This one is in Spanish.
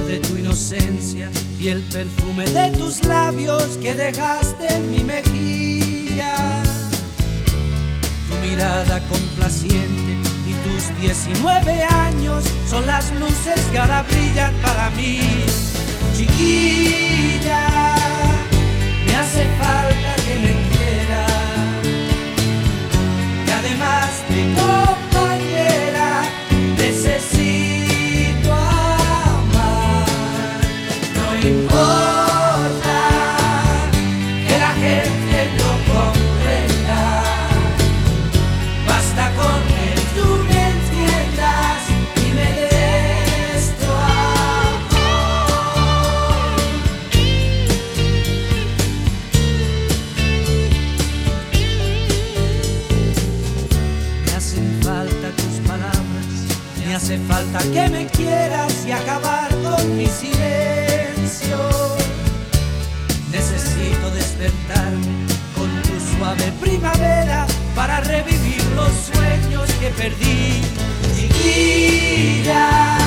de tu inocencia y el perfume de tus labios que dejaste en mi mejilla. Tu mirada complaciente y tus 19 años son las luces que ahora brillan para mí. Chiquilla, me hace falta que me quieras, y además de compañera necesito amar. No importa que la gente no comprenda, basta con que tú me entiendas y me des tu me hace falta que me quieras y acabar con mi silencio. Necesito despertarme con tu suave primavera para revivir los sueños que perdí. Chiquilla,